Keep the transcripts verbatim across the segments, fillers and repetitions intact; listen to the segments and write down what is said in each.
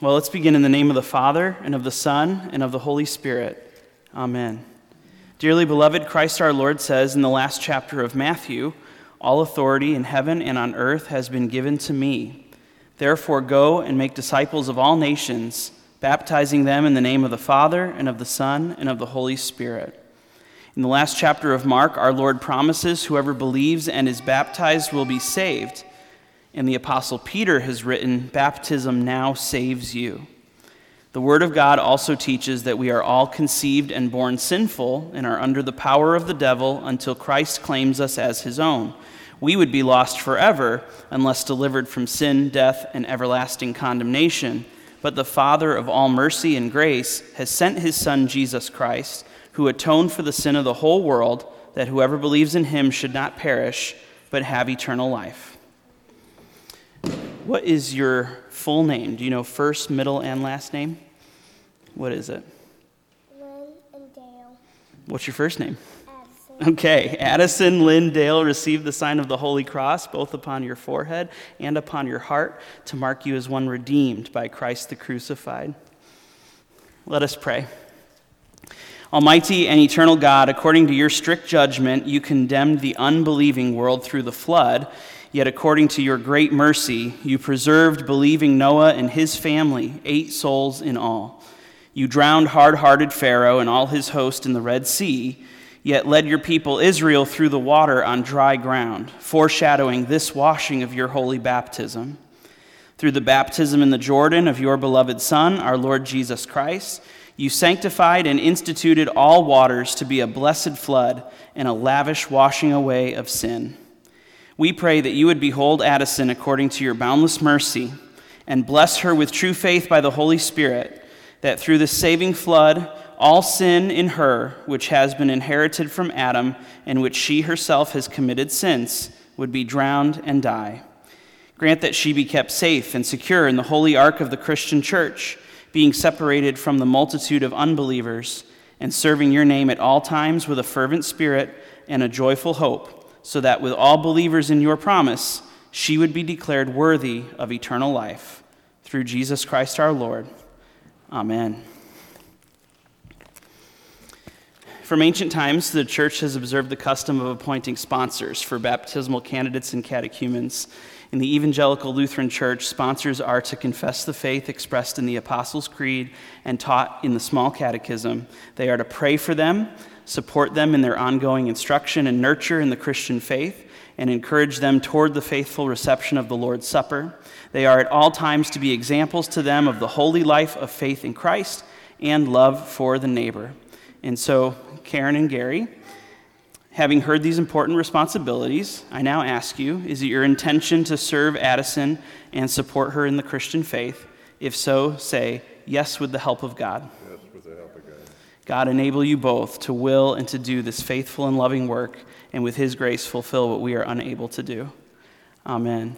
Well, let's begin in the name of the Father, and of the Son, and of the Holy Spirit. Amen. Dearly beloved, Christ our Lord says in the last chapter of Matthew, "All authority in heaven and on earth has been given to me. Therefore go and make disciples of all nations, baptizing them in the name of the Father, and of the Son, and of the Holy Spirit." In the last chapter of Mark, our Lord promises whoever believes and is baptized will be saved. And the Apostle Peter has written, "Baptism now saves you." The Word of God also teaches that we are all conceived and born sinful and are under the power of the devil until Christ claims us as his own. We would be lost forever unless delivered from sin, death, and everlasting condemnation. But the Father of all mercy and grace has sent his Son, Jesus Christ, who atoned for the sin of the whole world, that whoever believes in him should not perish, but have eternal life. What is your full name? Do you know first, middle, and last name? What is it? Lynn and Dale. What's your first name? Addison. Okay, Addison Lynn Dale received the sign of the Holy Cross, both upon your forehead and upon your heart, to mark you as one redeemed by Christ the crucified. Let us pray. Almighty and eternal God, according to your strict judgment, you condemned the unbelieving world through the flood. Yet according to your great mercy, you preserved believing Noah and his family, eight souls in all. You drowned hard-hearted Pharaoh and all his host in the Red Sea, yet led your people Israel through the water on dry ground, foreshadowing this washing of your holy baptism. Through the baptism in the Jordan of your beloved Son, our Lord Jesus Christ, you sanctified and instituted all waters to be a blessed flood and a lavish washing away of sin. We pray that you would behold Addison according to your boundless mercy and bless her with true faith by the Holy Spirit, that through the saving flood, all sin in her, which has been inherited from Adam and which she herself has committed since, would be drowned and die. Grant that she be kept safe and secure in the holy ark of the Christian church, being separated from the multitude of unbelievers and serving your name at all times with a fervent spirit and a joyful hope, so that with all believers in your promise, she would be declared worthy of eternal life. Through Jesus Christ our Lord. Amen. From ancient times, the church has observed the custom of appointing sponsors for baptismal candidates and catechumens. In the Evangelical Lutheran Church, sponsors are to confess the faith expressed in the Apostles' Creed and taught in the Small Catechism. They are to pray for them, support them in their ongoing instruction and nurture in the Christian faith, and encourage them toward the faithful reception of the Lord's Supper. They are at all times to be examples to them of the holy life of faith in Christ and love for the neighbor. And so, Karen and Gary, having heard these important responsibilities, I now ask you, is it your intention to serve Addison and support her in the Christian faith? If so, say, yes, with the help of God. Yes, with the help of God. God enable you both to will and to do this faithful and loving work, and with his grace fulfill what we are unable to do. Amen.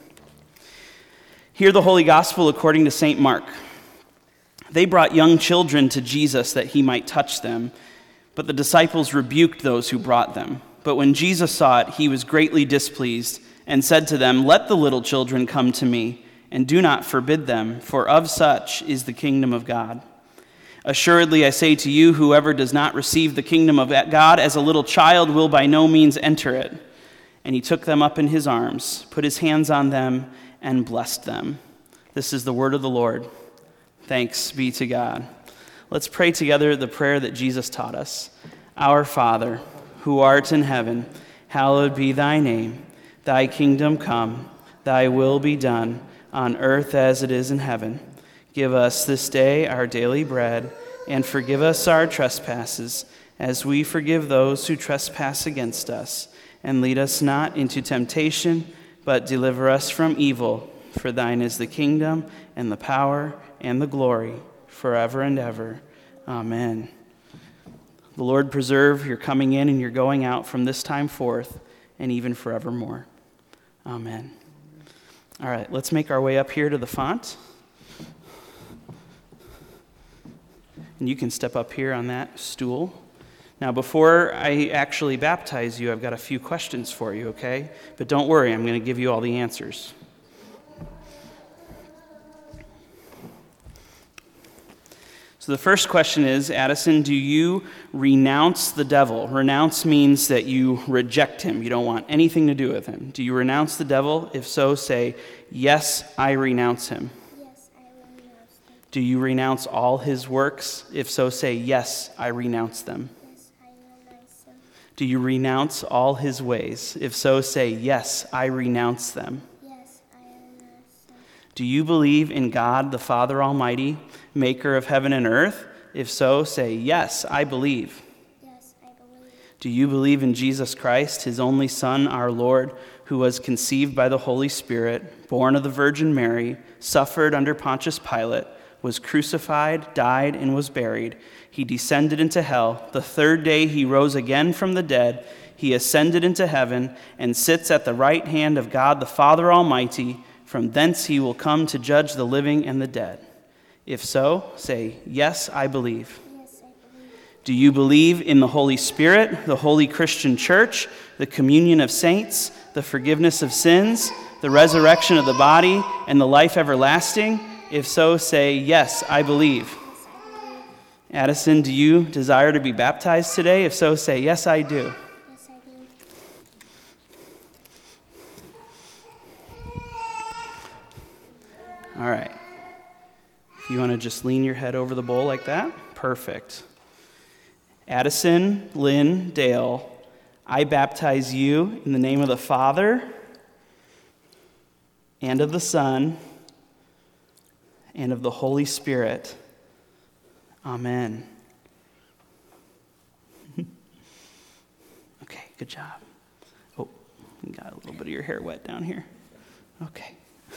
Hear the Holy Gospel according to Saint Mark. They brought young children to Jesus that he might touch them, but the disciples rebuked those who brought them. But when Jesus saw it, he was greatly displeased and said to them, "Let the little children come to me, and do not forbid them, for of such is the kingdom of God. Assuredly, I say to you, whoever does not receive the kingdom of God as a little child will by no means enter it." And he took them up in his arms, put his hands on them, and blessed them. This is the word of the Lord. Thanks be to God. Let's pray together the prayer that Jesus taught us. Our Father, who art in heaven, hallowed be thy name. Thy kingdom come, thy will be done, on earth as it is in heaven. Give us this day our daily bread, and forgive us our trespasses, as we forgive those who trespass against us. And lead us not into temptation, but deliver us from evil. For thine is the kingdom, and the power, and the glory, forever and ever. Amen. The Lord preserve your coming in and your going out from this time forth, and even forevermore. Amen. All right, let's make our way up here to the font. And you can step up here on that stool. Now, before I actually baptize you, I've got a few questions for you, okay? But don't worry, I'm going to give you all the answers. So the first question is, Addison, do you renounce the devil? Renounce means that you reject him. You don't want anything to do with him. Do you renounce the devil? If so, say, yes, I renounce him. Yes, I renounce them. Do you renounce all his works? If so, say, yes, I renounce them. Yes, I renounce them. Do you renounce all his ways? If so, say, yes, I renounce them. Yes, I renounce them. Do you believe in God, the Father Almighty, maker of heaven and earth? If so, say, yes, I believe. Yes, I believe. Do you believe in Jesus Christ, his only Son, our Lord, who was conceived by the Holy Spirit, born of the Virgin Mary, suffered under Pontius Pilate, was crucified, died, and was buried. He descended into hell. The third day he rose again from the dead. He ascended into heaven and sits at the right hand of God the Father Almighty. From thence he will come to judge the living and the dead. If so, say, yes, I believe. Yes, I believe. Do you believe in the Holy Spirit, the holy Christian church, the communion of saints, the forgiveness of sins, the resurrection of the body, and the life everlasting? If so, say, yes, I believe. Yes, I believe. Addison, do you desire to be baptized today? If so, say, yes, I do. Yes, I do. All right. If you want to just lean your head over the bowl like that, perfect. Addison Lynn Dale, I baptize you in the name of the Father and of the Son and of the Holy Spirit. Amen. Okay, good job. Oh, you got a little bit of your hair wet down here. Okay.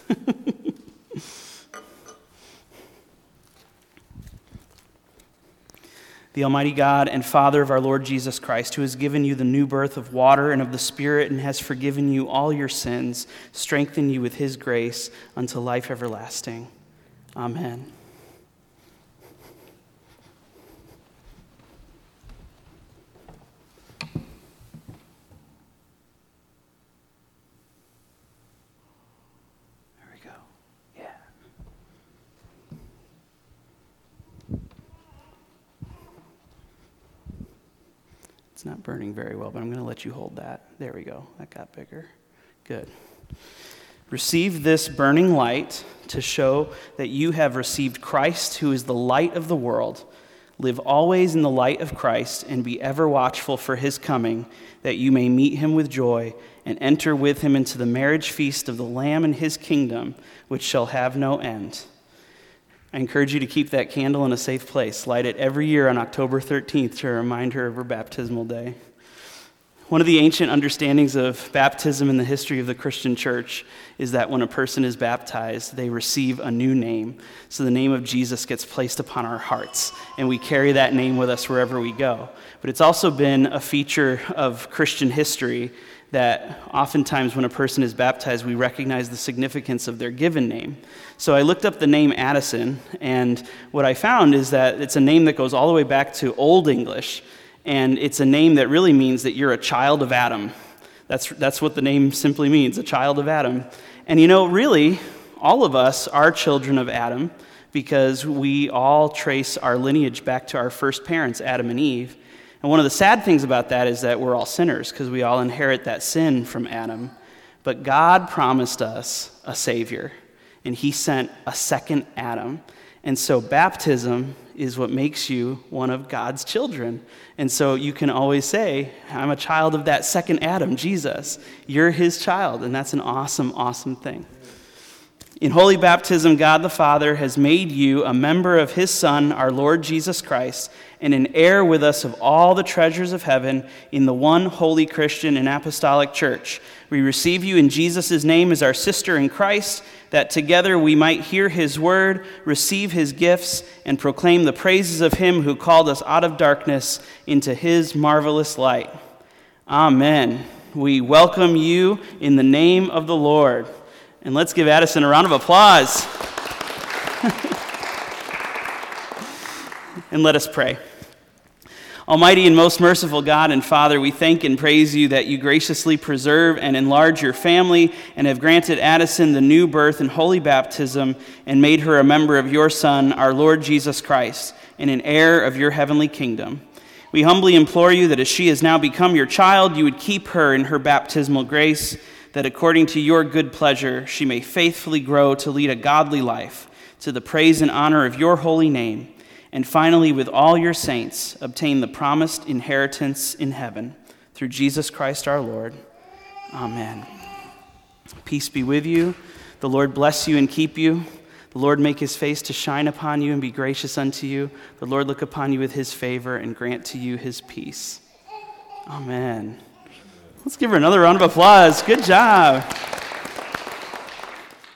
The Almighty God and Father of our Lord Jesus Christ, who has given you the new birth of water and of the Spirit and has forgiven you all your sins, strengthen you with his grace unto life everlasting. Amen. There we go. Yeah. It's not burning very well, but I'm going to let you hold that. There we go. That got bigger. Good. Receive this burning light to show that you have received Christ, who is the light of the world. Live always in the light of Christ and be ever watchful for his coming, that you may meet him with joy and enter with him into the marriage feast of the Lamb and his kingdom, which shall have no end. I encourage you to keep that candle in a safe place. Light it every year on October thirteenth to remind her of her baptismal day. One of the ancient understandings of baptism in the history of the Christian church is that when a person is baptized, they receive a new name. So the name of Jesus gets placed upon our hearts, and we carry that name with us wherever we go. But it's also been a feature of Christian history that oftentimes when a person is baptized, we recognize the significance of their given name. So I looked up the name Addison, and what I found is that it's a name that goes all the way back to Old English, and it's a name that really means that you're a child of Adam. That's, that's what the name simply means, a child of Adam. And you know, really, all of us are children of Adam because we all trace our lineage back to our first parents, Adam and Eve. And one of the sad things about that is that we're all sinners because we all inherit that sin from Adam. But God promised us a Savior, and he sent a second Adam. And so baptism is what makes you one of God's children. And so you can always say, I'm a child of that second Adam, Jesus. You're his child, and that's an awesome, awesome thing. In holy baptism, God the Father has made you a member of his Son, our Lord Jesus Christ, and an heir with us of all the treasures of heaven in the one holy Christian and apostolic church. We receive you in Jesus' name as our sister in Christ, that together we might hear his word, receive his gifts, and proclaim the praises of him who called us out of darkness into his marvelous light. Amen. We welcome you in the name of the Lord. And let's give Addison a round of applause. And let us pray. Almighty and most merciful God and Father, we thank and praise you that you graciously preserve and enlarge your family and have granted Addison the new birth and holy baptism and made her a member of your Son, our Lord Jesus Christ, and an heir of your heavenly kingdom. We humbly implore you that as she has now become your child, you would keep her in her baptismal grace, that according to your good pleasure she may faithfully grow to lead a godly life, to the praise and honor of your holy name, and finally, with all your saints, obtain the promised inheritance in heaven. Through Jesus Christ our Lord. Amen. Peace be with you. The Lord bless you and keep you. The Lord make his face to shine upon you and be gracious unto you. The Lord look upon you with his favor and grant to you his peace. Amen. Let's give her another round of applause. Good job.